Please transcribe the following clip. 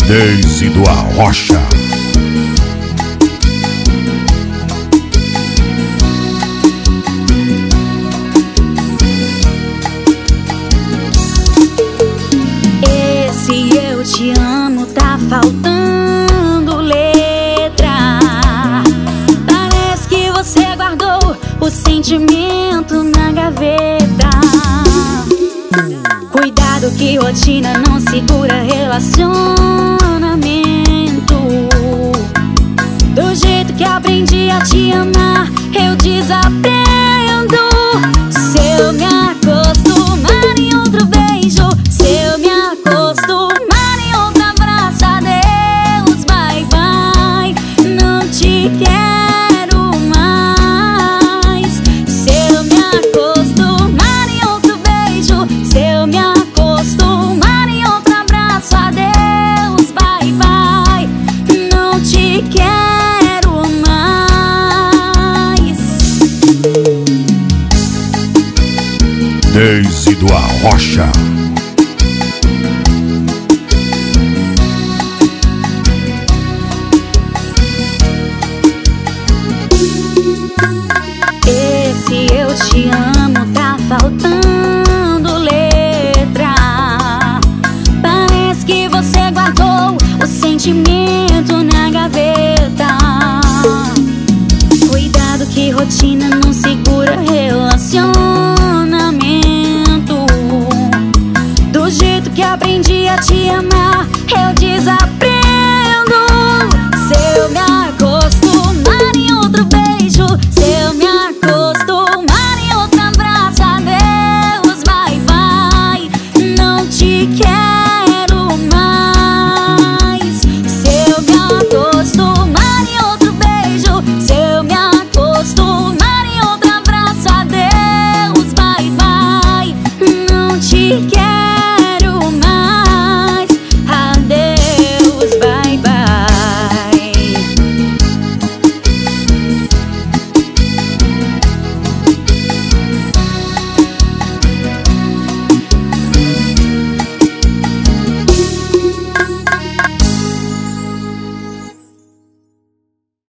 Deise do Arrocha. Esse eu te amo tá faltando letra. Parece que você guardou o sentimento na gaveta. Cuidado que rotina não segura relacionamento. Do jeito que aprendi a te amar, eu desaprendo. Se eu me acostumar em outro beijo, se eu me acostumar em outro abraço, adeus, bye bye, não te quero mais. Se eu me acostumar em outro beijo, se eu me acostumar em outro abraço, adeus, bye bye, não te quero mais. Deise do Arrocha. Esse eu te amo tá faltando letra. Parece que você guardou o sentimento na gaveta. Cuidado que rotina não segura relacionamento. Do jeito que aprendi a te amar, eu desaprendo. Se eu me acostumar em outro beijo, se eu me acostumar em outro abraço, adeus, bye bye, não te quero.